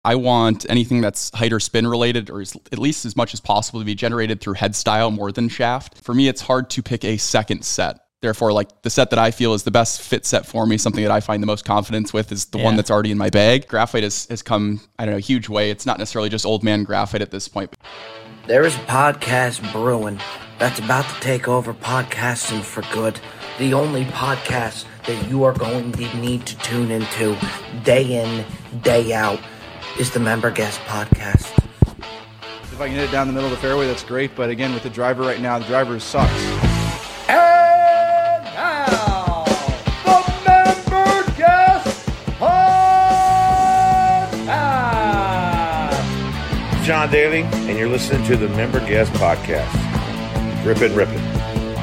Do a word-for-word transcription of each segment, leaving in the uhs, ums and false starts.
I want anything that's height or spin related, or at least as much as possible, to be generated through head style more than shaft. For me, it's hard to pick a second set. Therefore, like the set that I feel is the best fit set for me, something that I find the most confidence with, is the yeah. one that's already in my bag. Graphite has, has come, I don't know, a huge way. It's not necessarily just old man graphite at this point. There is a podcast brewing that's about to take over podcasting for good. The only podcast that you are going to need to tune into day in, day out is the Member Guest Podcast. If I can hit it down the middle of the fairway, that's great. But again, with the driver right now, the driver sucks. And now, the Member Guest Podcast. John Daly, and you're listening to the Member Guest Podcast. Rip it, rip it.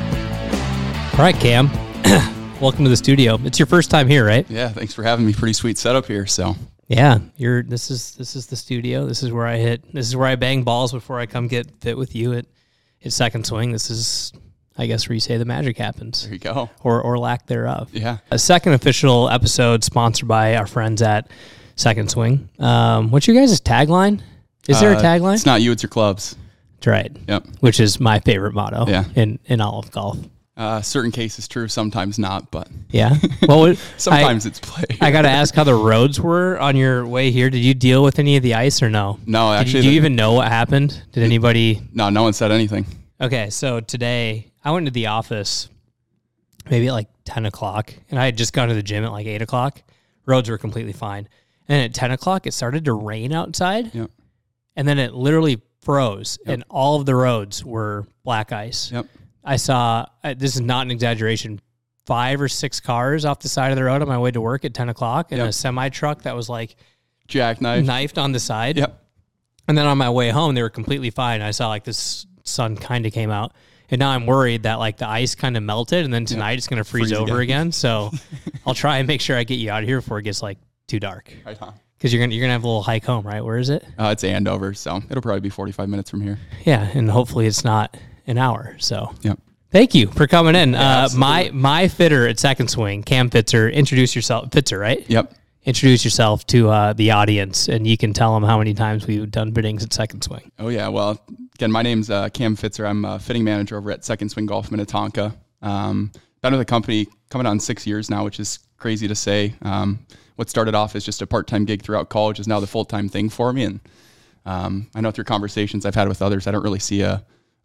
All right, Cam. Welcome to the studio. It's your first time here, right? Yeah, thanks for having me. Pretty sweet setup here, so... Yeah, you're. This is this is the studio. This is where I hit. This is where I bang balls before I come get fit with you at, at Second Swing. This is, I guess, where you say the magic happens. There you go, or or lack thereof. Yeah. A second official episode sponsored by our friends at Second Swing. Um, what's your guys' tagline? Is there a uh, tagline? It's not you, it's your clubs. That's right. Yep. Which is my favorite motto. Yeah. In in all of golf. Uh, certain cases true, sometimes not, but yeah. Well, sometimes I, it's play. I got to ask how the roads were on your way here. Did you deal with any of the ice or no? No, actually. Did you, do you even know what happened? Did anybody? No, no one said anything. Okay, so today I went to the office maybe at like ten o'clock, and I had just gone to the gym at like eight o'clock. Roads were completely fine. And at ten o'clock, it started to rain outside. Yep. And then it literally froze, Yep. and all of the roads were black ice. Yep. I saw, uh, this is not an exaggeration, five or six cars off the side of the road on my way to work at ten o'clock, and yep. a semi-truck that was like jackknife knifed on the side. Yep. And then on my way home, they were completely fine. I saw like this sun kind of came out. And now I'm worried that like the ice kind of melted, and then tonight yep. it's going to freeze, freeze over again. again. So I'll try and make sure I get you out of here before it gets like too dark. Right on. Because you're gonna you're gonna have a little hike home, right? Where is it? Uh, it's Andover, so it'll probably be forty-five minutes from here. Yeah, and hopefully it's not an hour. So yep. Thank you for coming in. Yeah, uh, my my fitter at Second Swing, Cam Fitzer. Introduce yourself, Fitzer, right? Yep. Introduce yourself to uh, the audience, and you can tell them how many times we've done fittings at Second Swing. Oh yeah, well, again, my name's uh, Cam Fitzer. I'm a fitting manager over at Second Swing Golf Minnetonka. Um, been with the company coming on six years now, which is crazy to say. Um, what started off as just a part-time gig throughout college is now the full-time thing for me, and um, I know through conversations I've had with others, I don't really see a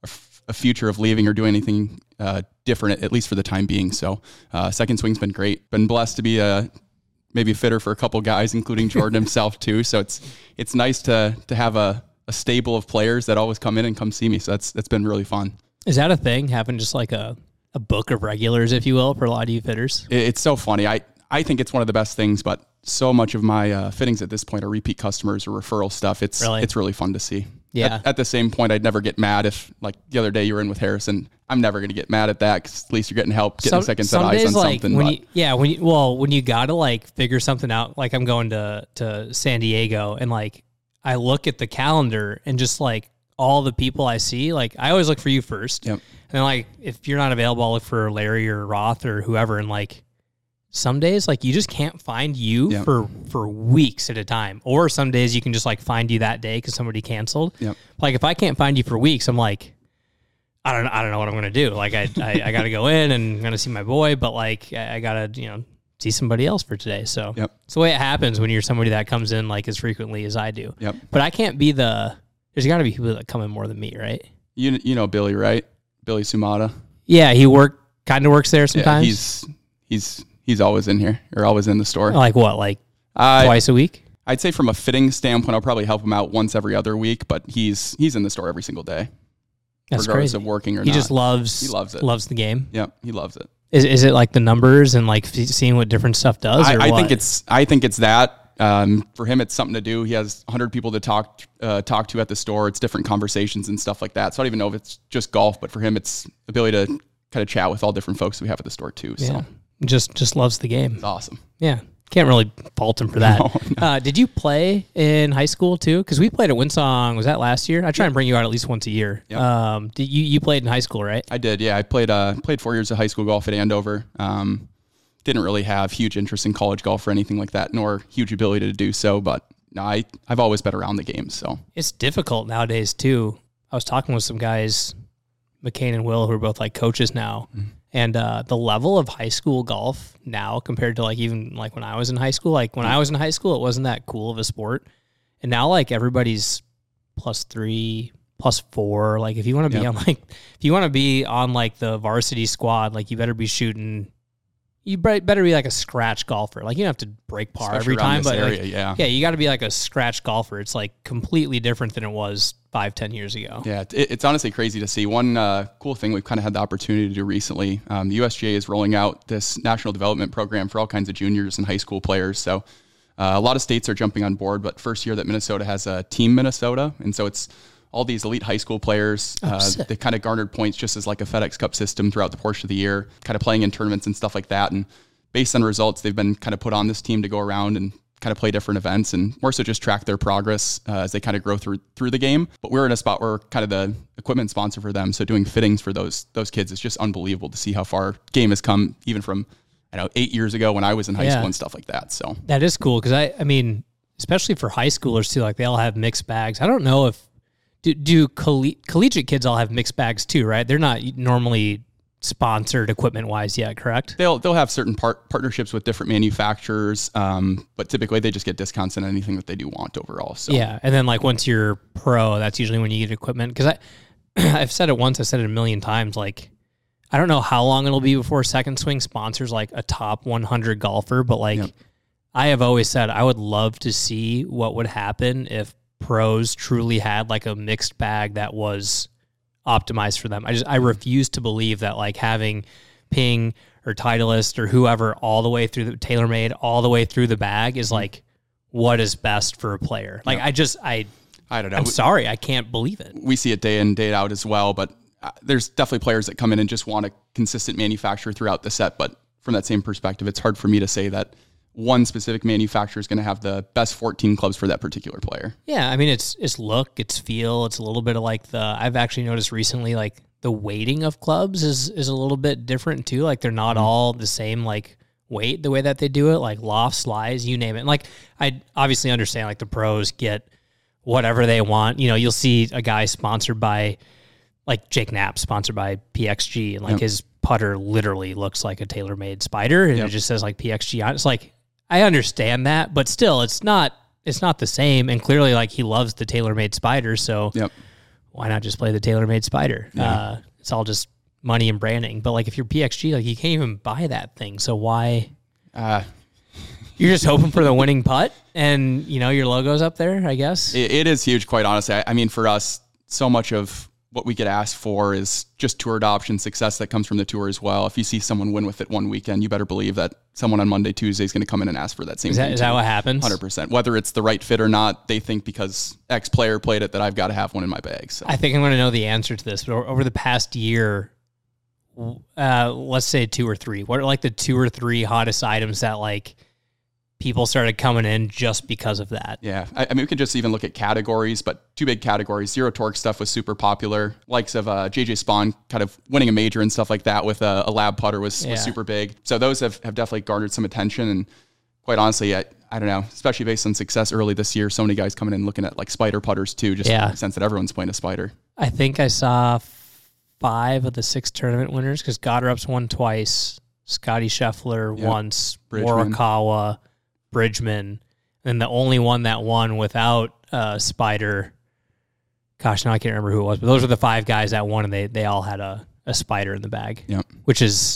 a future of leaving or doing anything uh, different, at least for the time being. So uh, Second Swing's been great. Been blessed to be a maybe a fitter for a couple guys, including Jordan himself too. So it's it's nice to to have a, a stable of players that always come in and come see me. So that's that's been really fun. Is that a thing? Having just like a, a book of regulars, if you will, for a lot of you fitters? It, it's so funny. I, I think it's one of the best things, but so much of my uh, fittings at this point are repeat customers or referral stuff. It's really? It's really fun to see. Yeah. At, at the same point, I'd never get mad if, like the other day, you were in with Harrison. I'm never going to get mad at that because at least you're getting help, getting some, a second set some eyes days, on like, something. When but. you, yeah, when you well, when you gotta like figure something out, like I'm going to to San Diego, and like I look at the calendar and just like all the people I see, like I always look for you first, yep. and then like if you're not available, I'll look for Larry or Roth or whoever, and like. Some days, like, you just can't find you yep. for, for weeks at a time. Or some days you can just, like, find you that day because somebody canceled. Yep. Like, if I can't find you for weeks, I'm like, I don't I don't know what I'm going to do. Like, I I, I got to go in and I'm going to see my boy, but, like, I, I got to, you know, see somebody else for today. So yep. it's the way it happens when you're somebody that comes in, like, as frequently as I do. Yep. But I can't be the, there's got to be people that come in more than me, right? You you know Billy, right? Billy Sumata. Yeah, he work kind of works there sometimes. Yeah, he's he's... He's always in here or always in the store. Like what, like uh, twice a week? I'd say from a fitting standpoint, I'll probably help him out once every other week, but he's he's in the store every single day. That's regardless crazy. of working or he not. He just loves he loves it. Loves the game. Yeah, he loves it. Is is it like the numbers and like seeing what different stuff does? I, or I what? think it's I think it's that. Um, for him, it's something to do. He has one hundred people to talk uh, talk to at the store. It's different conversations and stuff like that. So I don't even know if it's just golf, but for him, it's the ability to kind of chat with all different folks we have at the store too. So. Yeah. Just just loves the game. It's awesome. Yeah. Can't really fault him for that. No, no. Uh, did you play in high school too? Because we played at Winsong. Was that last year? I try and bring you out at least once a year. Yep. Um, did you you played in high school, right? I did. Yeah, I played uh, played four years of high school golf at Andover. Um, didn't really have huge interest in college golf or anything like that, nor huge ability to do so. But no, I, I've always been around the game. So it's difficult nowadays too. I was talking with some guys, McCain and Will, who are both like coaches now. Mm-hmm. And uh, the level of high school golf now compared to like even like when I was in high school, like when I was in high school, it wasn't that cool of a sport. And now like everybody's plus three, plus four. Like if you want to be yep. on like, if you want to be on like the varsity squad, like you better be shooting, you better be like a scratch golfer. Like you don't have to break par Especially every time, but area, like, yeah, yeah, you got to be like a scratch golfer. It's like completely different than it was five, ten years ago. Yeah, it, it's honestly crazy to see. One uh, cool thing we've kind of had the opportunity to do recently, um, the U S G A is rolling out this national development program for all kinds of juniors and high school players. So uh, a lot of states are jumping on board, but first year that Minnesota has a Team Minnesota, and so it's all these elite high school players. Oh, uh, they kind of garnered points just as like a FedEx Cup system throughout the portion of the year, kind of playing in tournaments and stuff like that. And based on results, they've been kind of put on this team to go around and kind of play different events and more so just track their progress uh, as they kind of grow through through the game. But we're in a spot where we're kind of the equipment sponsor for them. So doing fittings for those those kids is just unbelievable to see how far game has come, even from, I know, eight years ago when I was in high yeah. school and stuff like that. So that is cool. Cause I, I mean, especially for high schoolers too, like they all have mixed bags. I don't know if, do, do coll- collegiate kids all have mixed bags too, right? They're not normally sponsored equipment wise yet, correct? They'll they'll have certain part, partnerships with different manufacturers, um, but typically they just get discounts on anything that they do want overall. So yeah, and then like once you're pro, that's usually when you get equipment. Because I I've said it once, I said it a million times. Like I don't know how long it'll be before Second Swing sponsors like a top one hundred golfer, but like yep. I have always said I would love to see what would happen if pros truly had like a mixed bag that was optimized for them. I just I refuse to believe that like having Ping or Titleist or whoever all the way through the TaylorMade all the way through the bag is like what is best for a player. Like yeah. I just I I don't know. I'm sorry, I can't believe it. We see it day in day out as well, but uh, there's definitely players that come in and just want a consistent manufacturer throughout the set. But from that same perspective, it's hard for me to say that one specific manufacturer is going to have the best fourteen clubs for that particular player. Yeah, I mean, it's it's look, it's feel, it's a little bit of like the, I've actually noticed recently, like the weighting of clubs is is a little bit different too. Like they're not mm-hmm. all the same like weight the way that they do it, like loft, slides, you name it. And like I obviously understand like the pros get whatever they want. You know, you'll see a guy sponsored by like Jake Knapp, sponsored by P X G, and like yep. his putter literally looks like a TaylorMade Spider, and yep. it just says like P X G on it. It's like, I understand that, but still, it's not it's not the same. And clearly, like he loves the TaylorMade Spider, so yep. why not just play the TaylorMade Spider? Yeah. Uh, it's all just money and branding. But like if you're P X G, like you can't even buy that thing. So why? Uh, you're just hoping for the winning putt, and you know your logo's up there. I guess it, it is huge. Quite honestly, I, I mean, for us, so much of what we get asked for is just tour adoption success that comes from the tour as well. If you see someone win with it one weekend, you better believe that someone on Monday, Tuesday is going to come in and ask for that same is that, thing. Is that what happens? one hundred percent. Whether it's the right fit or not, they think because X player played it that I've got to have one in my bag. So I think I'm going to know the answer to this. But over the past year, uh, let's say two or three, what are like the two or three hottest items that like people started coming in just because of that? Yeah. I, I mean, we could just even look at categories, but two big categories. Zero torque stuff was super popular. Likes of uh, J J Spawn kind of winning a major and stuff like that with a, a lab putter was, yeah. was super big. So those have, have definitely garnered some attention. And quite honestly, I, I don't know, especially based on success early this year, so many guys coming in looking at like Spider putters too, just yeah. in the sense that everyone's playing a Spider. I think I saw five of the six tournament winners because Goddard's won twice, Scotty Scheffler yep. once, Bridgman. Morikawa, Bridgman, and the only one that won without uh, Spider, gosh, now I can't remember who it was, but those were the five guys that won, and they they all had a, a Spider in the bag, yep. which is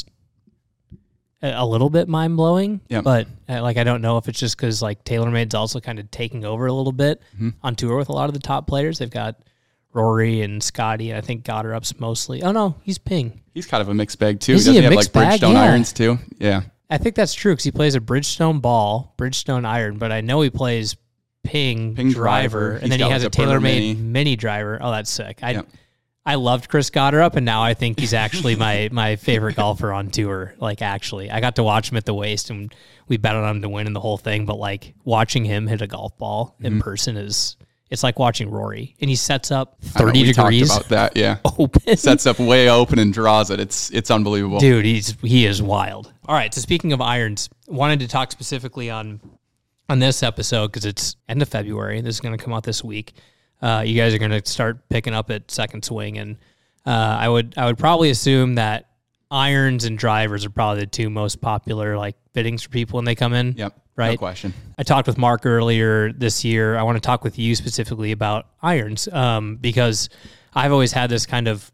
a, a little bit mind-blowing, yep. but uh, like I don't know if it's just because like TaylorMade's also kind of taking over a little bit mm-hmm. on tour with a lot of the top players. They've got Rory and Scotty, and I think Goddard's mostly. Oh, no, he's Ping. He's kind of a mixed bag, too. Is Doesn't he a he have mixed like Bridgestone bag? Yeah. irons, too? Yeah. I think that's true because he plays a Bridgestone ball, Bridgestone iron, but I know he plays Ping, Ping driver, driver. and He's then he got has a like a Burger TaylorMade mini. Mini. driver. Oh, that's sick. I Yep. I loved Chris Goddard, and now I think he's actually my my favorite golfer on tour. Like, actually, I got to watch him at the Waste, and we bet on him to win in the whole thing. But like watching him hit a golf ball in mm-hmm. person is. It's like watching Rory, and he sets up thirty know, we degrees. Talked about that, yeah. Open. Sets up way open and draws it. It's it's unbelievable. Dude, he's he is wild. All right, so speaking of irons, wanted to talk specifically on on this episode, because it's end of February, this is going to come out this week. Uh, you guys are going to start picking up at Second Swing, and uh, I would I would probably assume that irons and drivers are probably the two most popular like fittings for people when they come in. Yep, right. No question. I talked with Mark earlier this year. I want to talk with you specifically about irons um, because I've always had this kind of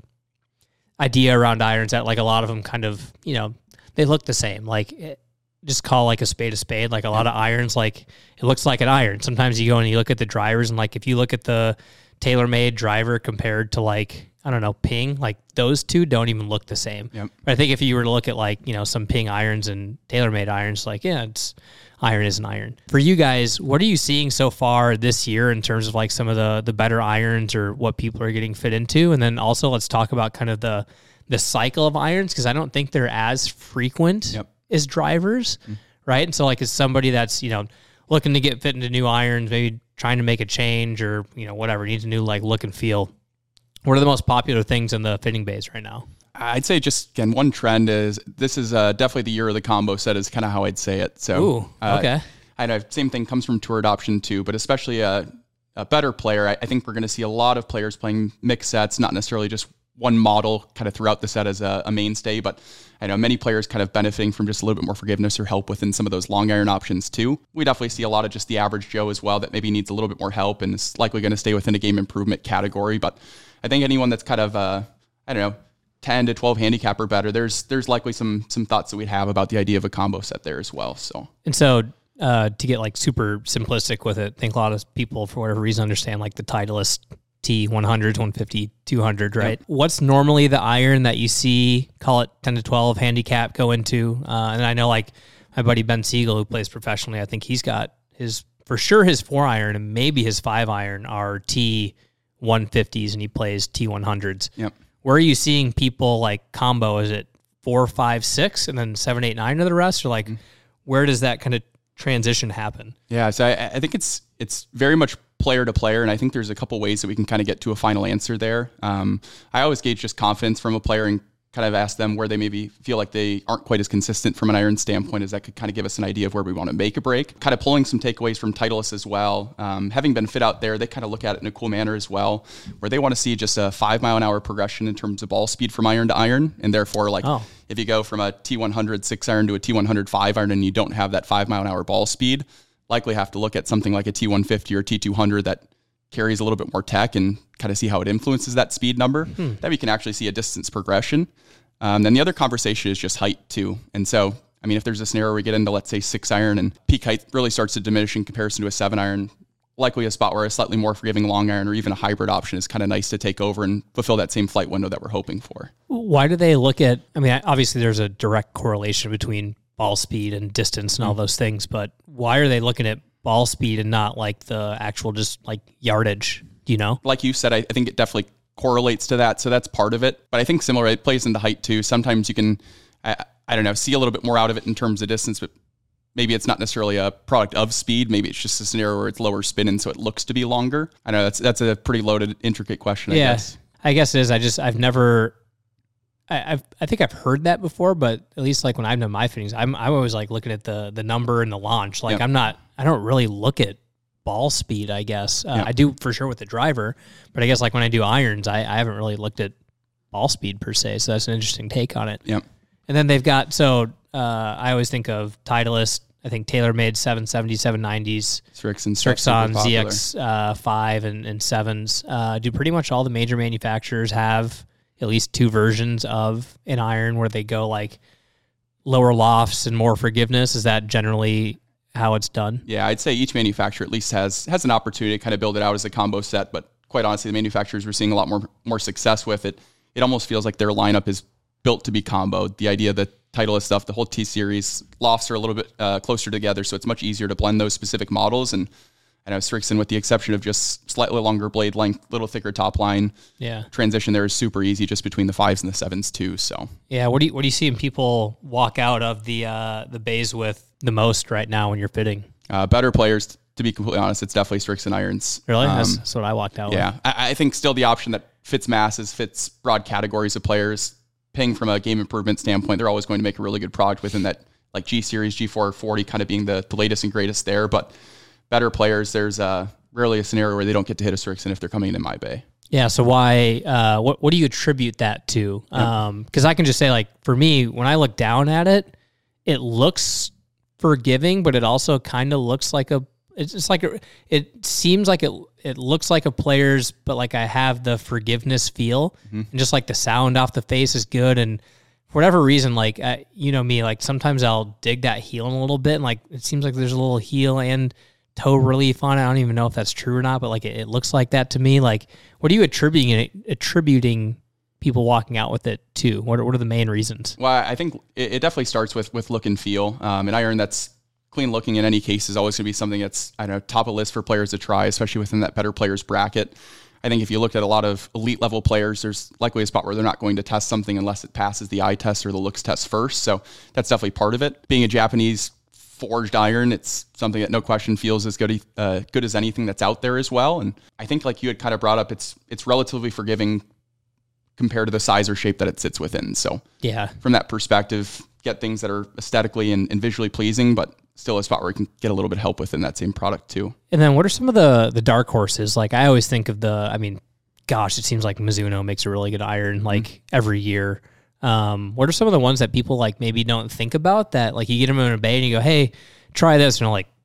idea around irons that like a lot of them kind of, you know, they look the same. Like it, just call like a spade a spade. Like a lot of irons, like it looks like an iron. Sometimes you go and you look at the drivers and like if you look at the TaylorMade driver compared to like, I don't know, Ping, like those two don't even look the same. Yep. But I think if you were to look at like, you know, some Ping irons and TaylorMade irons, like, yeah, it's iron is an iron. For you guys, what are you seeing so far this year in terms of like some of the the better irons or what people are getting fit into? And then also let's talk about kind of the the cycle of irons, because I don't think they're as frequent Yep. as drivers, mm. right? And so like as somebody that's, you know, looking to get fit into new irons, maybe trying to make a change or, you know, whatever, needs a new like look and feel. What are the most popular things in the fitting bays right now? I'd say just, again, one trend is this is uh, definitely the year of the combo set is kind of how I'd say it. So, Ooh, uh, okay. I know same thing comes from tour adoption too, but especially a, a better player. I, I think we're going to see a lot of players playing mixed sets, not necessarily just one model kind of throughout the set as a, a mainstay, but I know many players kind of benefiting from just a little bit more forgiveness or help within some of those long iron options too. We definitely see a lot of just the average Joe as well that maybe needs a little bit more help and is likely going to stay within a game improvement category. But I think anyone that's kind of, uh, I don't know, ten to twelve handicap or better, there's there's likely some some thoughts that we'd have about the idea of a combo set there as well. So And so uh, to get like super simplistic with it, I think a lot of people, for whatever reason, understand like the Titleist T one hundred, one fifty, two hundred, right? Yep. What's normally the iron that you see, call it ten to twelve handicap, go into? Uh, and I know like my buddy Ben Siegel, who plays professionally, I think he's got his, for sure his four iron and maybe his five iron are T one fifties and he plays T one hundreds. Yep. Where are you seeing people like combo? Is it four, five, six, and then seven, eight, nine to the rest? Or like, mm-hmm. where does that kind of transition happen? Yeah, so I, I think it's it's very much player to player, and I think there's a couple ways that we can kind of get to a final answer there. Um, I always gauge just confidence from a player and kind of ask them where they maybe feel like they aren't quite as consistent from an iron standpoint, as that could kind of give us an idea of where we want to make a break. Kind of pulling some takeaways from Titleist as well. Um, having been fit out there, they kind of look at it in a cool manner as well, where they want to see just a five mile an hour progression in terms of ball speed from iron to iron. And therefore, like oh. if you go from a T one hundred six iron to a T one hundred five iron and you don't have that five mile an hour ball speed, likely have to look at something like a T one fifty or T two hundred that carries a little bit more tech and kind of see how it influences that speed number. Hmm. That we can actually see a distance progression. Um, then the other conversation is just height too. And so, I mean, if there's a scenario where we get into, let's say, six iron and peak height really starts to diminish in comparison to a seven iron, likely a spot where a slightly more forgiving long iron or even a hybrid option is kind of nice to take over and fulfill that same flight window that we're hoping for. Why do they look at, I mean, obviously there's a direct correlation between ball speed and distance and all mm-hmm. those things, but why are they looking at ball speed and not like the actual just like yardage, do you know? Like you said, I, I think it definitely correlates to that. So that's part of it. But I think similar, it plays into height too. Sometimes you can, I, I don't know, see a little bit more out of it in terms of distance, but maybe it's not necessarily a product of speed. Maybe it's just a scenario where it's lower spin and so it looks to be longer. I know that's that's a pretty loaded, intricate question, I yeah, guess. I guess it is. I just, I've never, I, I've, I think I've heard that before, but at least like when I've done my fittings, I'm, I'm always like looking at the the number and the launch. Like yep. I'm not, I don't really look at ball speed, I guess. Uh, yeah. I do for sure with the driver, but I guess like when I do irons, I, I haven't really looked at ball speed per se. So that's an interesting take on it. Yep. And then they've got, so uh, I always think of Titleist, I think TaylorMade seven seventy, seven nineties, Srixon, Srixon, Z X uh, five and, and sevens. Uh, do pretty much all the major manufacturers have at least two versions of an iron where they go like lower lofts and more forgiveness? Is that generally how it's done? Yeah, I'd say each manufacturer at least has has an opportunity to kind of build it out as a combo set, but quite honestly, the manufacturers we're seeing a lot more more success with it. It almost feels like their lineup is built to be comboed. The idea that Titleist stuff, the whole T-Series, lofts are a little bit uh, closer together, so it's much easier to blend those specific models. And I know Srixon, with the exception of just slightly longer blade length, little thicker top line, yeah, transition there is super easy just between the fives and the sevens too. So yeah, what do you what do you see when people walk out of the uh, the bays with the most right now when you're fitting? Uh, better players, to be completely honest, it's definitely Srixon irons. Really? Um, that's, that's what I walked out yeah, with. Yeah, I, I think still the option that fits masses, fits broad categories of players. Ping from a game improvement standpoint, they're always going to make a really good product within that like G Series, G four forty kind of being the, the latest and greatest there. But better players, there's uh, rarely a scenario where they don't get to hit a Srixon if they're coming into my bay. Yeah, so why, uh, what what do you attribute that to? Because um, I can just say, like, for me, when I look down at it, it looks forgiving, but it also kind of looks like a, it's just like, a, it seems like it it looks like a player's, but like I have the forgiveness feel, mm-hmm. and just like the sound off the face is good, and for whatever reason, like, I, you know me, like sometimes I'll dig that heel in a little bit, and like it seems like there's a little heel and toe relief on it. I don't even know if that's true or not, but like it, it looks like that to me. Like, what are you attributing it, attributing people walking out with it to? What are, what are the main reasons? Well, I think it, it definitely starts with with look and feel. Um, an iron that's clean looking in any case is always going to be something that's, I don't know, top of list for players to try, especially within that better players bracket. I think if you looked at a lot of elite level players, there's likely a spot where they're not going to test something unless it passes the eye test or the looks test first. So that's definitely part of it. Being a Japanese forged iron, it's something that no question feels as good, uh, good as anything that's out there as well. And I think, like you had kind of brought up, it's it's relatively forgiving compared to the size or shape that it sits within. So yeah, from that perspective, get things that are aesthetically and, and visually pleasing, but still a spot where you can get a little bit of help within that same product too. And then what are some of the the dark horses? Like, I always think of the, I mean, gosh, it seems like Mizuno makes a really good iron like mm-hmm. every year. Um, what are some of the ones that people like maybe don't think about that, like, you get them in a bay and you go, hey, try this, and they're like,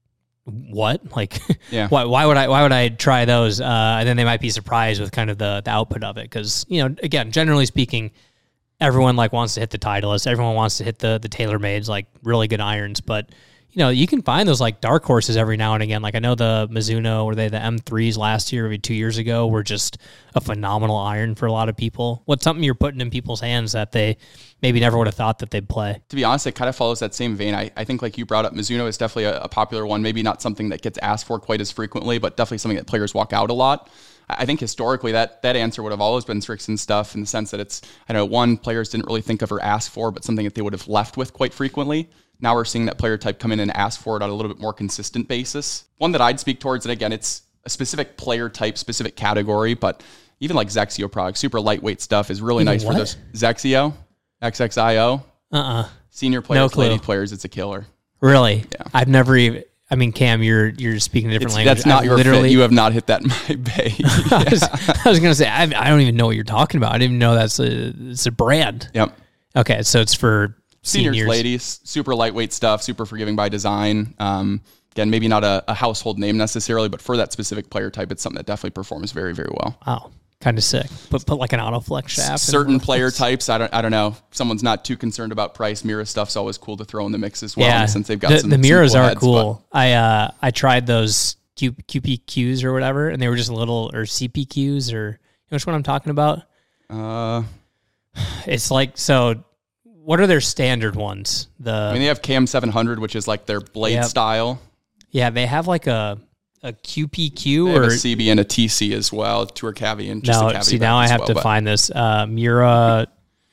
what? Like, yeah. why, why would I, why would I try those? Uh, and then they might be surprised with kind of the, the output of it. Cause, you know, again, generally speaking, everyone like wants to hit the Titleist. Everyone wants to hit the, the TaylorMades, like really good irons, but you know, you can find those like dark horses every now and again. Like, I know the Mizuno, or they the M threes last year, maybe two years ago, were just a phenomenal iron for a lot of people. What's something you're putting in people's hands that they maybe never would have thought that they'd play? To be honest, it kind of follows that same vein. I, I think, like you brought up, Mizuno is definitely a, a popular one. Maybe not something that gets asked for quite as frequently, but definitely something that players walk out a lot. I think historically that that answer would have always been Srixon stuff, in the sense that it's, I know, one, players didn't really think of or ask for, but something that they would have left with quite frequently. Now we're seeing that player type come in and ask for it on a little bit more consistent basis. One that I'd speak towards, and again, it's a specific player type, specific category, but even like Zexio products, super lightweight stuff is really even nice what? for those. Zexio, X X I O. Uh-uh. Senior players, no lady players, it's a killer. Really? Yeah. I've never even... I mean, Cam, you're you're speaking a different it's, language. That's not I've your literally, fit. You have not hit that in my bay. Yeah. I was, was going to say, I, I don't even know what you're talking about. I didn't even know that's a, it's a brand. Yep. Okay, so it's for seniors, seniors. ladies, super lightweight stuff, super forgiving by design. Um, again, maybe not a, a household name necessarily, but for that specific player type, it's something that definitely performs very, very well. Wow. Kind of sick, but put like an autoflex shaft. Certain player types, I don't, I don't know. If someone's not too concerned about price, Mira stuff's always cool to throw in the mix as well. Yeah, since they've got the, some the Miras some cool are heads, cool. I uh, I tried those Q, QPQs or whatever, and they were just little, or C P Qs, or you know which one I'm talking about. Uh, it's like, so. What are their standard ones? The I mean, they have K M seven hundred, which is like their blade yep. style. Yeah, they have like a. A Q P Q they or have a C B and a T C as well, tour cavity and just no, a cavity. See, now I have well, to but. find this uh, Mira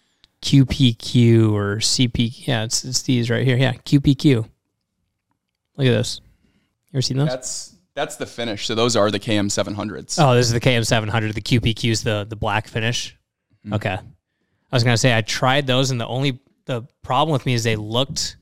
Q P Q or C P. Yeah, it's it's these right here. Yeah, Q P Q. Look at this. You ever seen those? That's that's the finish. So those are the K M seven hundreds. Oh, this is the K M seven hundred. The Q P Q is the the black finish. Mm-hmm. Okay, I was gonna say I tried those, and the only the problem with me is they looked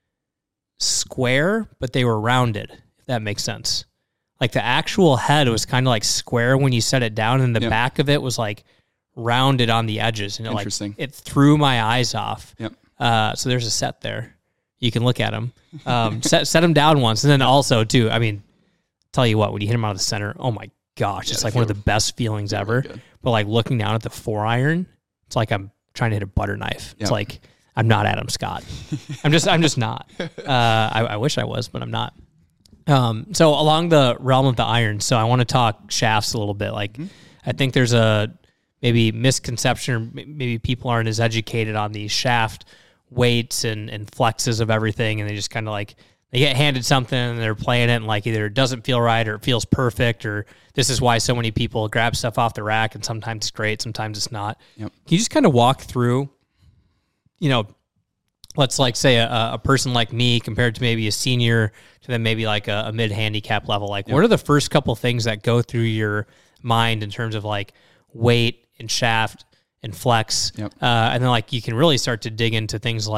square, but they were rounded. If that makes sense. Like the actual head was kind of like square when you set it down, and the yep. back of it was like rounded on the edges, and it like it threw my eyes off. Yep. Uh, so there's a set there. You can look at them. Um, set set them down once, and then also too. I mean, tell you what, when you hit them out of the center, oh my gosh, yeah, it's like one of the best feelings ever. Really but like looking down at the four iron, it's like I'm trying to hit a butter knife. It's yep. like I'm not Adam Scott. I'm just I'm just not. Uh, I, I wish I was, but I'm not. Um, so along the realm of the iron, so I want to talk shafts a little bit. Like, mm-hmm. I think there's a maybe misconception, or maybe people aren't as educated on these shaft weights and, and flexes of everything, and they just kind of like, they get handed something and they're playing it, and like either it doesn't feel right or it feels perfect, or this is why so many people grab stuff off the rack, and sometimes it's great, sometimes it's not. Yep. Can you just kind of walk through, you know, let's like say a, a person like me compared to maybe a senior to then maybe like a, a mid handicap level. Like, yep. what are the first couple things that go through your mind in terms of like weight and shaft and flex? Yep. Uh, and then like you can really start to dig into things like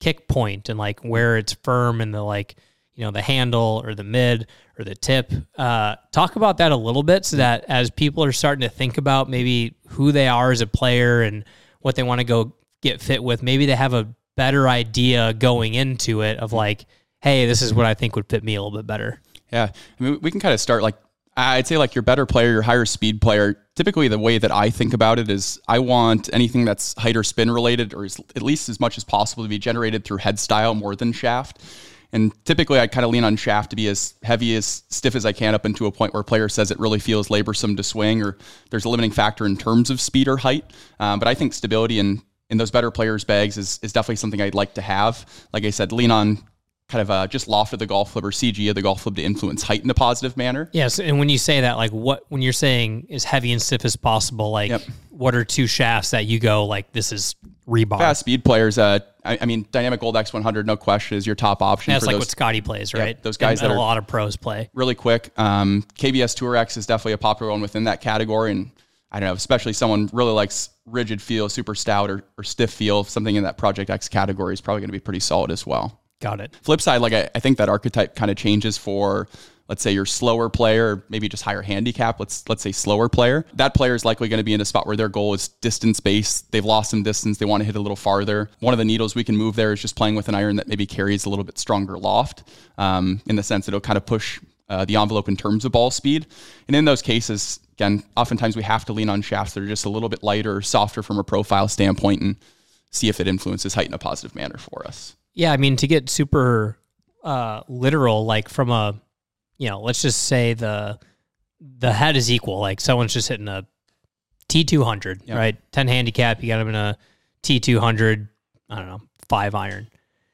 kick point and like where it's firm in the like, you know, the handle or the mid or the tip. Uh, talk about that a little bit so that as people are starting to think about maybe who they are as a player and what they want to go get fit with, maybe they have a better idea going into it of like, hey, this is what I think would fit me a little bit better. Yeah. I mean, we can kind of start like, I'd say like your better player, your higher speed player. Typically the way that I think about it is I want anything that's height or spin related, or at least as much as possible, to be generated through head style more than shaft. And typically I kind of lean on shaft to be as heavy, as stiff as I can up into a point where a player says it really feels laborsome to swing, or there's a limiting factor in terms of speed or height. Um, but I think stability in, in those better players' bags is, is definitely something I'd like to have. Like I said, lean on kind of uh, just loft of the golf club or C G of the golf club to influence height in a positive manner. Yes, and when you say that, like what when you're saying as heavy and stiff as possible, like yep. what are two shafts that you go like this is rebar? Fast speed players, uh, I, I mean, Dynamic Gold X one hundred, no question, is your top option. That's for like those, what Scotty plays, right? Yeah, those guys and, that and are a lot of pros play really quick. Um, K B S Tour X is definitely a popular one within that category, and I don't know, especially someone really likes rigid feel, super stout or, or stiff feel, something in that Project X category is probably going to be pretty solid as well. Got it. Flip side, like I, I think that archetype kind of changes for, let's say, your slower player, or maybe just higher handicap. Let's let's say slower player. That player is likely going to be in a spot where their goal is distance based. They've lost some distance. They want to hit a little farther. One of the needles we can move there is just playing with an iron that maybe carries a little bit stronger loft, um, in the sense that it'll kind of push uh, the envelope in terms of ball speed. And in those cases, again, oftentimes we have to lean on shafts that are just a little bit lighter or softer from a profile standpoint and see if it influences height in a positive manner for us. Yeah, I mean, to get super uh, literal, like from a, you know, let's just say the the head is equal. Like someone's just hitting a T two hundred, yep. right? ten handicap, you got them in a T two hundred, I don't know, five iron.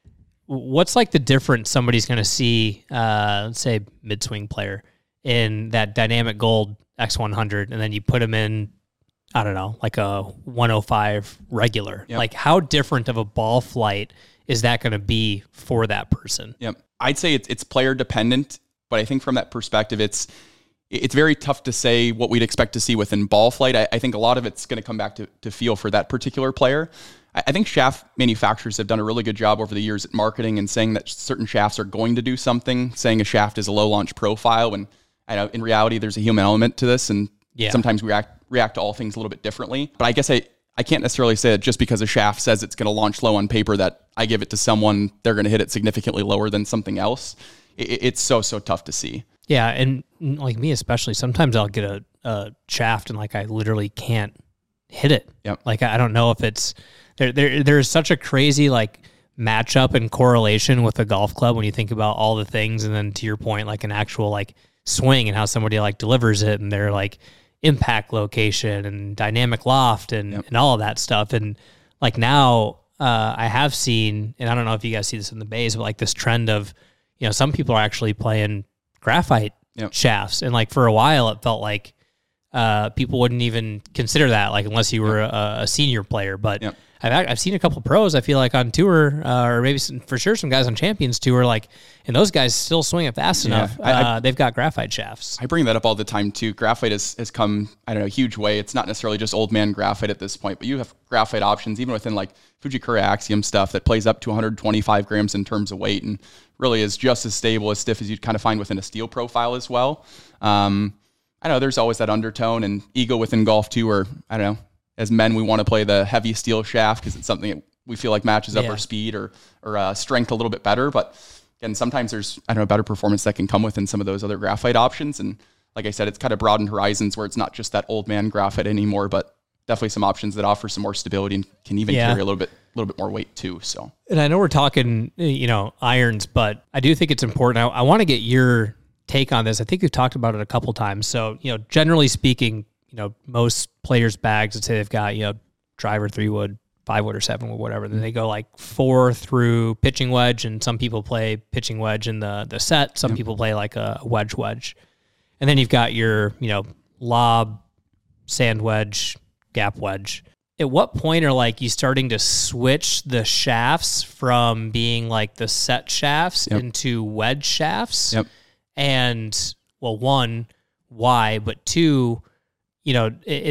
What's like the difference somebody's going to see, uh, let's say mid-swing player, in that Dynamic Gold X one hundred, and then you put them in, I don't know, like a one oh five regular. Yep. Like how different of a ball flight is that going to be for that person? Yep. I'd say it's, it's player dependent, but I think from that perspective, it's it's very tough to say what we'd expect to see within ball flight. I, I think a lot of it's going to come back to, to feel for that particular player. I, I think shaft manufacturers have done a really good job over the years at marketing and saying that certain shafts are going to do something, saying a shaft is a low launch profile, when I know in reality there's a human element to this, and yeah. sometimes we react, react to all things a little bit differently. But I guess I, I can't necessarily say that just because a shaft says it's going to launch low on paper that I give it to someone, they're going to hit it significantly lower than something else. It, it's so, so tough to see. Yeah, and like me especially, sometimes I'll get a, a shaft and like I literally can't hit it. Yep. Like I don't know if it's there. There, there's such a crazy like matchup and correlation with a golf club when you think about all the things, and then to your point, like an actual like swing and how somebody like delivers it, and their like impact location and dynamic loft and, yep. and all of that stuff. And like now, uh, I have seen, and I don't know if you guys see this in the bays, but like this trend of, you know, some people are actually playing graphite yep. shafts. And like for a while, it felt like uh, people wouldn't even consider that, like unless you were yep. a, a senior player. But yep. I've I've seen a couple of pros, I feel like, on tour, uh, or maybe some, for sure some guys on Champions Tour, like, and those guys still swing it fast yeah. enough. I, uh, I, they've got graphite shafts. I bring that up all the time too. Graphite has, has come, I don't know, a huge way. It's not necessarily just old man graphite at this point, but you have graphite options, even within like Fujikura Axiom stuff that plays up to one hundred twenty-five grams in terms of weight, and really is just as stable, as stiff as you'd kind of find within a steel profile as well. Um, I know there's always that undertone and ego within golf too, where, I don't know, as men, we want to play the heavy steel shaft because it's something that we feel like matches up yeah. our speed or or uh, strength a little bit better. But again, sometimes there's, I don't know, better performance that can come within some of those other graphite options. And like I said, it's kind of broadened horizons where it's not just that old man graphite anymore, but definitely some options that offer some more stability and can even yeah. carry a little bit, a little bit more weight too. So, and I know we're talking, you know, irons, but I do think it's important. I, I want to get your take on this. I think we've talked about it a couple times. So, you know, generally speaking, you know, most players' bags, let's say they've got, you know, driver, three wood, five wood, or seven wood, whatever. Then they go like four through pitching wedge, and some people play pitching wedge in the the set. Some yep. people play like a wedge wedge, and then you've got your, you know, lob, sand wedge, gap wedge. At what point are like you starting to switch the shafts from being like the set shafts yep. into wedge shafts? Yep. And well, one, why? But two, you know, is it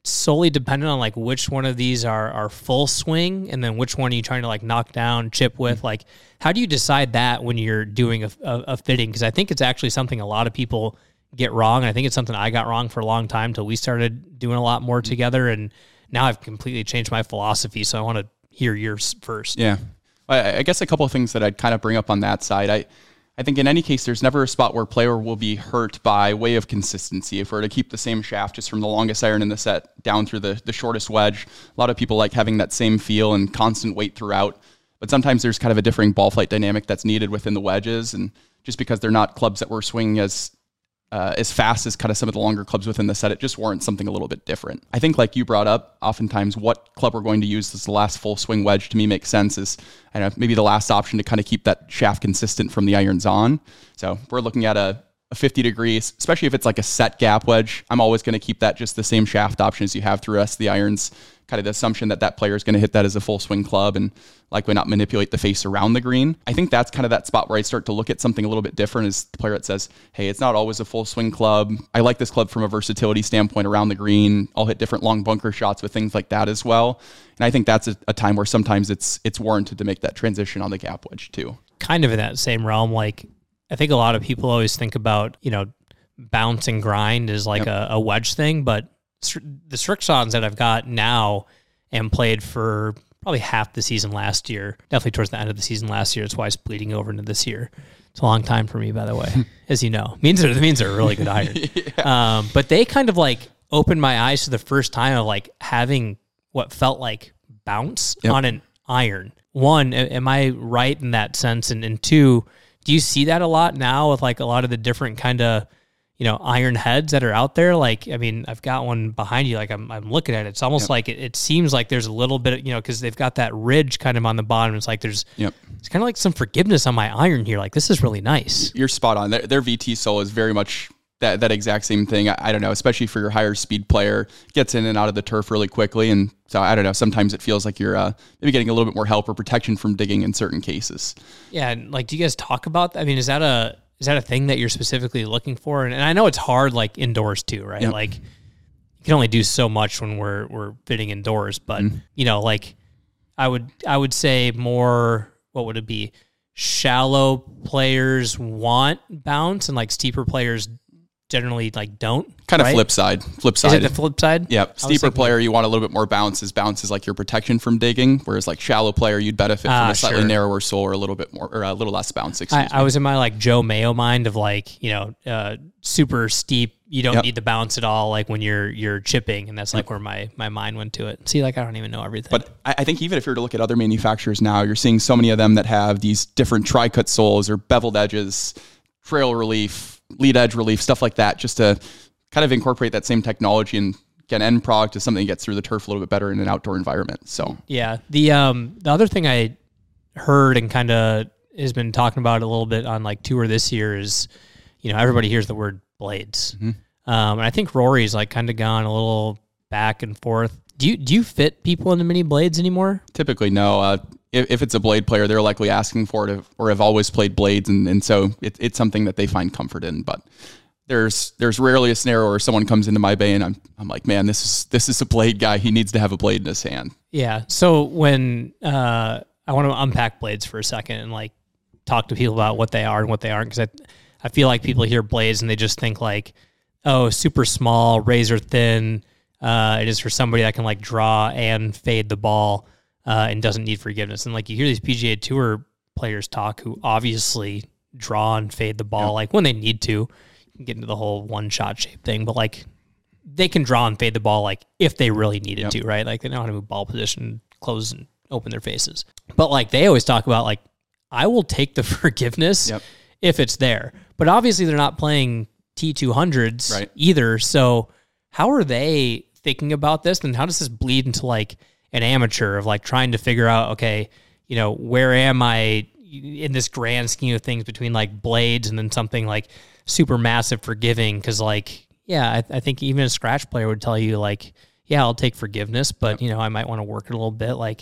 solely dependent on like which one of these are, are full swing and then which one are you trying to like knock down, chip with? Like, how do you decide that when you're doing a, a, a fitting? Because I think it's actually something a lot of people get wrong. And I think it's something I got wrong for a long time till we started doing a lot more together. And now I've completely changed my philosophy. So I want to hear yours first. Yeah. I, I guess a couple of things that I'd kind of bring up on that side. I, I think in any case, there's never a spot where a player will be hurt by way of consistency. If we're to keep the same shaft just from the longest iron in the set down through the, the shortest wedge, a lot of people like having that same feel and constant weight throughout. But sometimes there's kind of a differing ball flight dynamic that's needed within the wedges. And just because they're not clubs that we're swinging as Uh, as fast as kind of some of the longer clubs within the set, it just warrants something a little bit different. I think like you brought up, oftentimes what club we're going to use as the last full swing wedge to me makes sense is I don't know, maybe the last option to kind of keep that shaft consistent from the irons on. So we're looking at a, a fifty degrees, especially if it's like a set gap wedge. I'm always going to keep that just the same shaft option as you have through the rest of the irons. Kind of the assumption that that player is going to hit that as a full swing club and likely not manipulate the face around the green. I think that's kind of that spot where I start to look at something a little bit different is the player that says, hey, it's not always a full swing club. I like this club from a versatility standpoint around the green. I'll hit different long bunker shots with things like that as well. And I think that's a, a time where sometimes it's it's warranted to make that transition on the gap wedge too. Kind of in that same realm, like I think a lot of people always think about, you know, bounce and grind is like yep. a, a wedge thing, but the Srixons that I've got now and played for probably half the season last year, definitely towards the end of the season last year. It's why it's bleeding over into this year. It's a long time for me, by the way, as you know. Means they're, means they're a really good iron. yeah. um, but they kind of like opened my eyes to the first time of like having what felt like bounce yep. on an iron. One, am I right in that sense? And, and two, do you see that a lot now with like a lot of the different kind of, you know, iron heads that are out there? Like, I mean, I've got one behind you, like I'm I'm looking at it. It's almost yep. like it, it seems like there's a little bit of, you know, because they've got that ridge kind of on the bottom. It's like there's yep. it's kind of like some forgiveness on my iron here. Like, this is really nice. You're spot on. Their, their V T sole is very much that that exact same thing. I, I don't know, especially for your higher speed player, gets in and out of the turf really quickly. And so I don't know, sometimes it feels like you're uh, maybe getting a little bit more help or protection from digging in certain cases. Yeah. And like, do you guys talk about, I mean, is that a, Is that a thing that you're specifically looking for? And, and I know it's hard, like indoors too, right? Yep. Like you can only do so much when we're we're fitting indoors. But mm-hmm. you know, like I would I would say more. What would it be? Shallow players want bounce, and like steeper players generally like don't. Kind of right? flip side. Flip side. Is it the flip side? Yep. Steeper player, you want a little bit more bounce. As bounce is like your protection from digging, whereas like shallow player, you'd benefit from ah, a slightly sure. narrower sole or a little bit more, or a little less bounce. Excuse I, me. I was in my like Joe Mayo mind of like, you know, uh, super steep. You don't yep. need the bounce at all. Like when you're you're chipping, and that's like yep. where my my mind went to it. See, like I don't even know everything. But I, I think even if you were to look at other manufacturers now, you're seeing so many of them that have these different tri-cut soles or beveled edges, trail relief, lead edge relief, stuff like that, just to kind of incorporate that same technology and get end product to something that gets through the turf a little bit better in an outdoor environment. So yeah, the um the other thing I heard and kind of has been talking about a little bit on like tour this year is, you know, everybody hears the word blades, mm-hmm. um, and I think Rory's like kind of gone a little back and forth. Do you do you fit people into mini blades anymore? Typically, no. Uh, if, if it's a blade player, they're likely asking for it, or have always played blades, and and so it, it's something that they find comfort in, but. There's there's rarely a scenario where someone comes into my bay and I'm I'm like, man, this is this is a blade guy. He needs to have a blade in his hand. Yeah. So when uh, I want to unpack blades for a second and like talk to people about what they are and what they aren't, because I I feel like people hear blades and they just think like, oh, super small, razor thin. Uh, it is for somebody that can like draw and fade the ball uh, and doesn't need forgiveness. And like you hear these P G A Tour players talk who obviously draw and fade the ball, yeah. like when they need to. Get into the whole one shot shape thing, but like they can draw and fade the ball like if they really needed yep. to, right? Like they know how to move ball position, close and open their faces. But like they always talk about like, I will take the forgiveness yep. if it's there. But obviously they're not playing T two hundreds right. either. So how are they thinking about this? And how does this bleed into like an amateur of like trying to figure out, okay, you know, where am I in this grand scheme of things between like blades and then something like super massive forgiving? Because like, yeah, I, I think even a scratch player would tell you like, yeah, I'll take forgiveness, but yep. you know, I might want to work it a little bit. Like,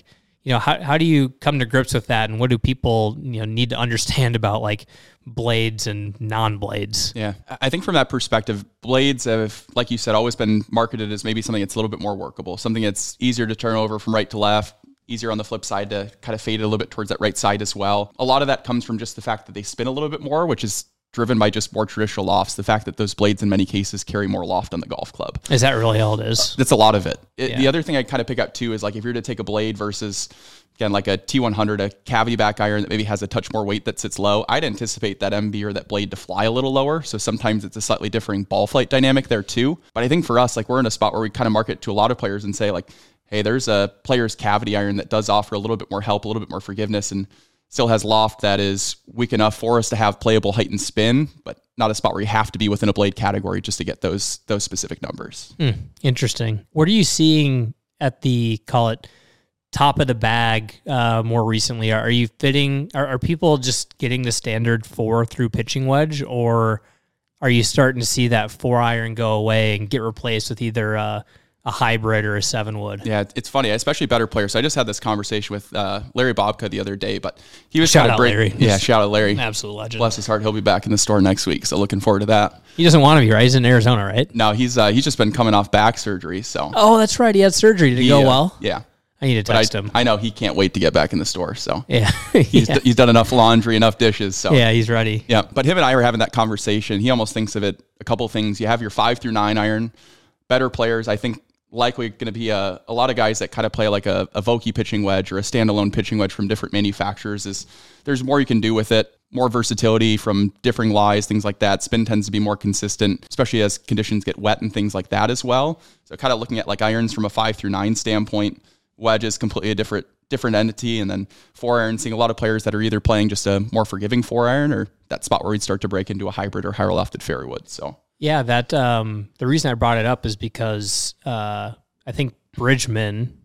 you know, how how do you come to grips with that, and what do people, you know, need to understand about like blades and non-blades? Yeah, I think from that perspective, blades have, like you said, always been marketed as maybe something that's a little bit more workable, something that's easier to turn over from right to left, easier on the flip side to kind of fade it a little bit towards that right side as well. A lot of that comes from just the fact that they spin a little bit more, which is driven by just more traditional lofts, the fact that those blades in many cases carry more loft on the golf club. Is that really all it is? That's a lot of it. it Yeah. The other thing I kind of pick up too is like if you're to take a blade versus, again, like a T one hundred, a cavity back iron that maybe has a touch more weight that sits low, I'd anticipate that M B or that blade to fly a little lower. So sometimes it's a slightly differing ball flight dynamic there too. But I think for us, like we're in a spot where we kind of market to a lot of players and say like, hey, there's a player's cavity iron that does offer a little bit more help, a little bit more forgiveness, and still has loft that is weak enough for us to have playable height and spin, but not a spot where you have to be within a blade category just to get those those specific numbers. Hmm, interesting. What are you seeing at the, call it, top of the bag uh, more recently? Are you fitting, are, are people just getting the standard four through pitching wedge, or are you starting to see that four iron go away and get replaced with either uh, a hybrid or a seven wood? Yeah, it's funny, especially better players. So I just had this conversation with uh, Larry Bobka the other day, but he was Shout kind of out break- Larry. Yeah, shout out Larry. Absolute legend. Bless his heart, he'll be back in the store next week, so looking forward to that. He doesn't want to be, right? He's in Arizona, right? No, he's uh, he's just been coming off back surgery, so Oh, that's right. He had surgery. Did it he, go uh, well? Yeah, I need to but I, text him. I know he can't wait to get back in the store. So Yeah. he's yeah. he's done enough laundry, enough dishes. So yeah, he's ready. yeah. But him and I were having that conversation. He almost thinks of it a couple things. You have your five through nine iron, better players. I think likely going to be a, a lot of guys that kind of play like a, a Vokey pitching wedge or a standalone pitching wedge from different manufacturers. Is there's more you can do with it, more versatility from differing lies, things like that. Spin tends to be more consistent, especially as conditions get wet and things like that as well. So kind of looking at like irons from a five through nine standpoint, wedge is completely a different different entity. And then four iron, seeing a lot of players that are either playing just a more forgiving four iron or that spot where we'd start to break into a hybrid or higher lofted fairway wood. So Yeah, that um, the reason I brought it up is because uh, I think Bridgman,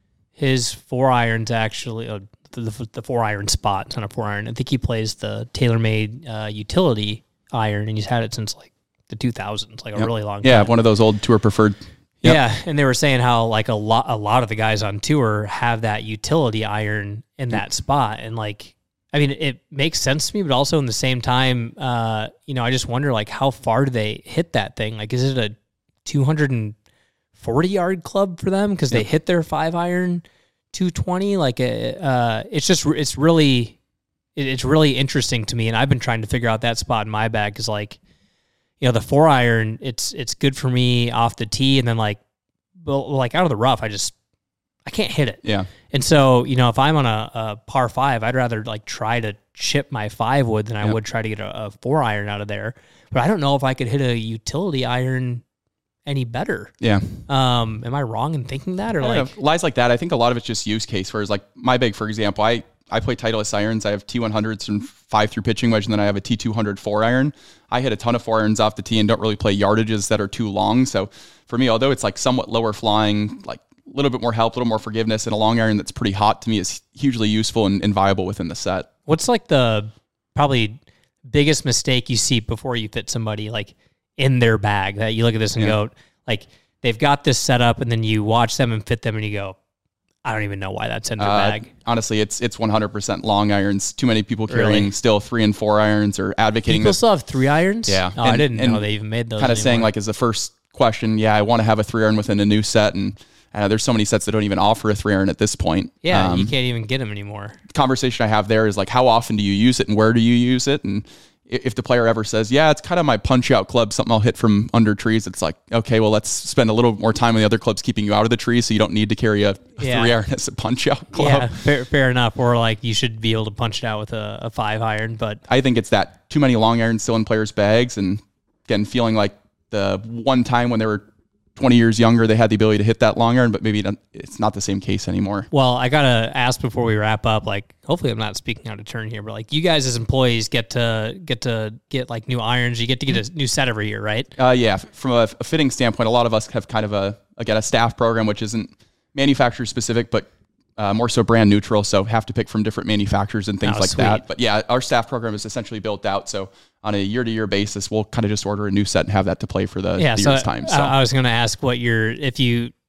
his four irons actually, uh, the, the, the four iron spot, it's not a four iron. I think he plays the TaylorMade uh, utility iron, and he's had it since like the two thousands, like a Yep. really long yeah, time. one of those old tour preferred. Yep. Yeah, and they were saying how like a lot, a lot of the guys on tour have that utility iron in that spot, and like, I mean, it makes sense to me, but also in the same time, uh, you know, I just wonder like how far do they hit that thing? Like, is it a two hundred forty yard club for them because they hit their five iron two twenty? Like, uh, it's just it's really it, it's really interesting to me, and I've been trying to figure out that spot in my bag because like, you know, the four iron, it's it's good for me off the tee, and then like, well, like out of the rough, I just I can't hit it. Yeah. And so, you know, if I'm on a, a par five, I'd rather like try to chip my five wood than I Yep. would try to get a, a four iron out of there. But I don't know if I could hit a utility iron any better. Yeah. Um, am I wrong in thinking that, or I don't like, know. Lies like that, I think a lot of it's just use case. Whereas like my bag, for example, I, I play Titleist irons. I have T one hundreds and five through pitching wedge, and then I have a T two hundred four iron. I hit a ton of four irons off the tee and don't really play yardages that are too long. So for me, although it's like somewhat lower flying, like a little bit more help, a little more forgiveness, and a long iron that's pretty hot to me is hugely useful and, and viable within the set. what's like the probably biggest mistake you see before you fit somebody like in their bag that you look at this and Yeah. go like they've got this set up, and then you watch them and fit them and you go, I don't even know why that's in their Uh, bag. honestly, it's it's one hundred percent long irons. Too many people carrying Really? still three and four irons or advocating People this. still have three irons? Yeah. Oh, I And- didn't and know they even made those. Kind of saying anymore. like as the first question, yeah, I want to have a three iron within a new set, and uh, there's so many sets that don't even offer a three iron at this point. yeah, Um, you can't even get them anymore. conversation I have there is like, how often do you use it and where do you use it? And i- if the player ever says, yeah, it's kind of my punch out club, something I'll hit from under trees, it's like, okay, well, let's spend a little more time on the other clubs keeping you out of the trees so you don't need to carry a, a Yeah. three iron as a punch out club. Yeah, fair, fair enough. Or like you should be able to punch it out with a, a five iron, but I think it's that too many long irons still in players' bags, and again, feeling like the one time when they were twenty years younger, they had the ability to hit that long iron, but maybe it's not the same case anymore. well, I gotta ask before we wrap up. Like, hopefully, I'm not speaking out of turn here, but like, you guys as employees get to get to get like new irons. You get to get a new set every year, right? Uh, yeah, f- from a, a fitting standpoint, a lot of us have kind of a, again, a staff program, which isn't manufacturer specific, but uh, more so brand neutral. So have to pick from different manufacturers and things Oh, like sweet. that. But yeah, our staff program is essentially built out. So on a year to year basis, we'll kind of just order a new set and have that to play for the, Yeah. the So year's time. So I, I was gonna ask what your if you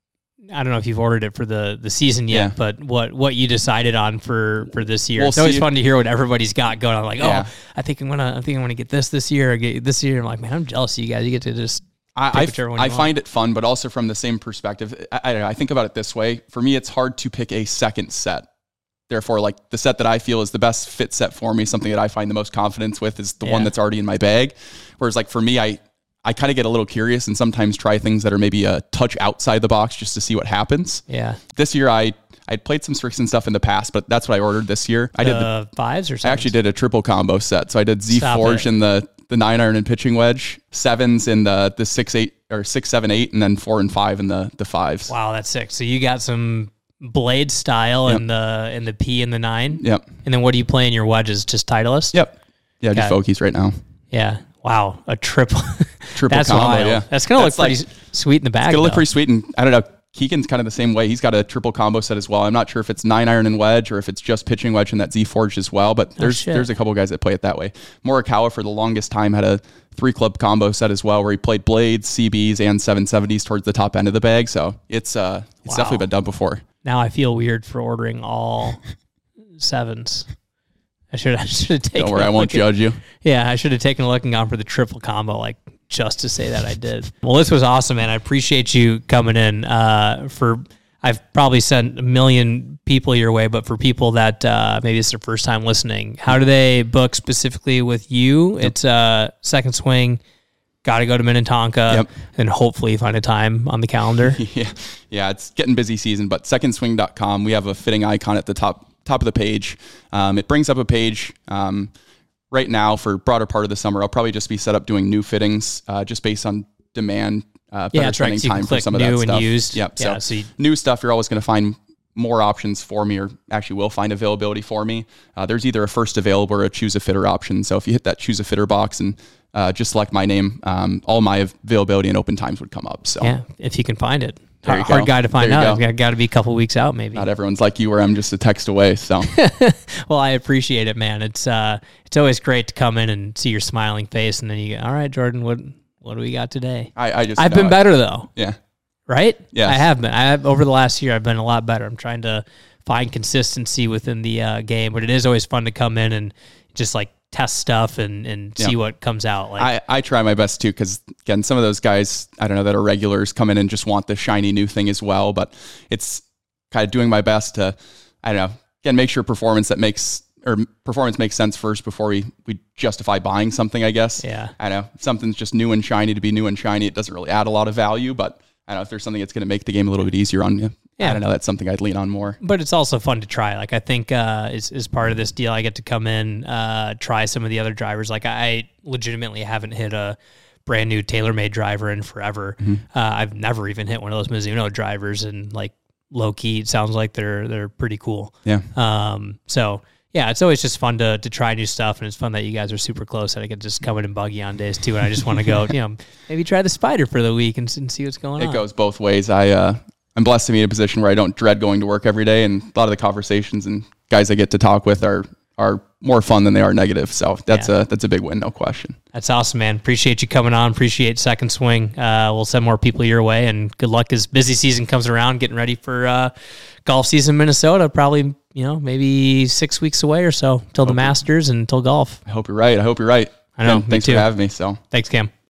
I don't know if you've ordered it for the, the season yet, Yeah. but what, what you decided on for, for this year. We'll it's always see. fun to hear what everybody's got going on. Like, Yeah. oh, I think I'm gonna, I think I'm gonna get this this year. Or get this year. I'm like, man, I'm jealous of you guys. You get to just. I, pick I, whichever one I you want. find it fun, but also from the same perspective. I, I, I think about it this way. For me, it's hard to pick a second set. Therefore, like the set that I feel is the best fit set for me, something that I find the most confidence with is the Yeah. one that's already in my bag. Whereas like for me, I, I kind of get a little curious and sometimes try things that are maybe a touch outside the box just to see what happens. Yeah. This year, I I'd played some Strixon stuff in the past, but that's what I ordered this year. I did the, Uh, fives or I something. actually did a triple combo set. So I did Z Stop Forge it. in the the nine iron and pitching wedge, sevens in the the six eight or six seven eight, and then four and five in the the fives. Wow, that's sick. So you got some blade style Yep. in the in the P and the nine. Yep. And then what do you play in your wedges? Just Titleist? Yep. Yeah, just Got it. Fokies right now. Yeah. Wow, a triple. Triple That's combo, wild. yeah. That's gonna That's look pretty like- sweet in the bag. It's gonna look though. pretty sweet, and I don't know. Keegan's kind of the same way. He's got a triple combo set as well. I'm not sure if it's nine iron and wedge or if it's just pitching wedge and that Z Forged as well. But there's shit. there's a couple guys that play it that way. Morikawa for the longest time had a three club combo set as well, where he played blades, C Bs, and seven seventies towards the top end of the bag. So it's uh it's Wow. definitely been done before. Now I feel weird for ordering all sevens. I should I should have taken. Don't worry, a I won't look at- judge you. Yeah, I should have taken a look and gone for the triple combo, like just to say that I did. Well, this was awesome, man. I appreciate you coming in. Uh, for I've probably sent a million people your way, but for people that uh, maybe it's their first time listening, how do they book specifically with you? It's uh, Second Swing. Got to go to Minnetonka, Yep. and hopefully find a time on the calendar. Yeah, yeah, it's getting busy season, but second swing dot com, we have a fitting icon at the top top of the page. Um, it brings up a page. Um, right now, for broader part of the summer, I'll probably just be set up doing new fittings, uh, just based on demand. Uh, Yeah, better that's right, spending so you can time for click some of new that and stuff. used. Yep. Yeah, so, so you- new stuff, you're always going to find more options for me, or actually will find availability for me. Uh, there's either a first available or a choose a fitter option. So if you hit that choose a fitter box and uh, just select my name, um, all my availability and open times would come up. So Yeah, if you can find it. There you Hard go. guy to find There you out. go. Got, got to be a couple weeks out, maybe. not everyone's like you, where I'm just a text away. So Well, I appreciate it, man. It's uh, it's always great to come in and see your smiling face, and then you go, "All right, Jordan, what what do we got today?" I, I just I've know been it. better though, Yeah. right? Yes. I have been. I have over the last year. I've been a lot better. I'm trying to find consistency within the uh, game, but it is always fun to come in and just like test stuff and and see Yeah. what comes out. Like, I, I try my best too, because again, some of those guys, I don't know, that are regulars come in and just want the shiny new thing as well. But it's kind of doing my best to, I don't know, again, make sure performance that makes or performance makes sense first before we, we justify buying something, I guess. Yeah. I know if something's just new and shiny to be new and shiny, it doesn't really add a lot of value, but I don't know if there's something that's going to make the game a little bit easier on you. Yeah. I don't know. That's something I'd lean on more. but it's also fun to try. Like I think uh, is is part of this deal. I get to come in, uh, try some of the other drivers. Like I legitimately haven't hit a brand new TaylorMade driver in forever. Mm-hmm. Uh, I've never even hit one of those Mizuno drivers, and like low key, it sounds like they're they're pretty cool. Yeah. Um. So yeah, it's always just fun to to try new stuff, and it's fun that you guys are super close. And I get to just come in and buggy on days too, and I just want to go, you know, maybe try the Spider for the week and, and see what's going It on. goes both ways. I, uh, I'm blessed to be in a position where I don't dread going to work every day, and a lot of the conversations and guys I get to talk with are are more fun than they are negative. So that's Yeah. a that's a big win, no question. That's awesome, man. Appreciate you coming on. Appreciate Second Swing. Uh, we'll send more people your way, and good luck as busy season comes around, getting ready for uh, golf season in Minnesota. Probably, you know, maybe six weeks away or so till the Masters and till golf. I hope you're right. I hope you're right. I know, Again, me thanks too. for having me. So Thanks, Cam.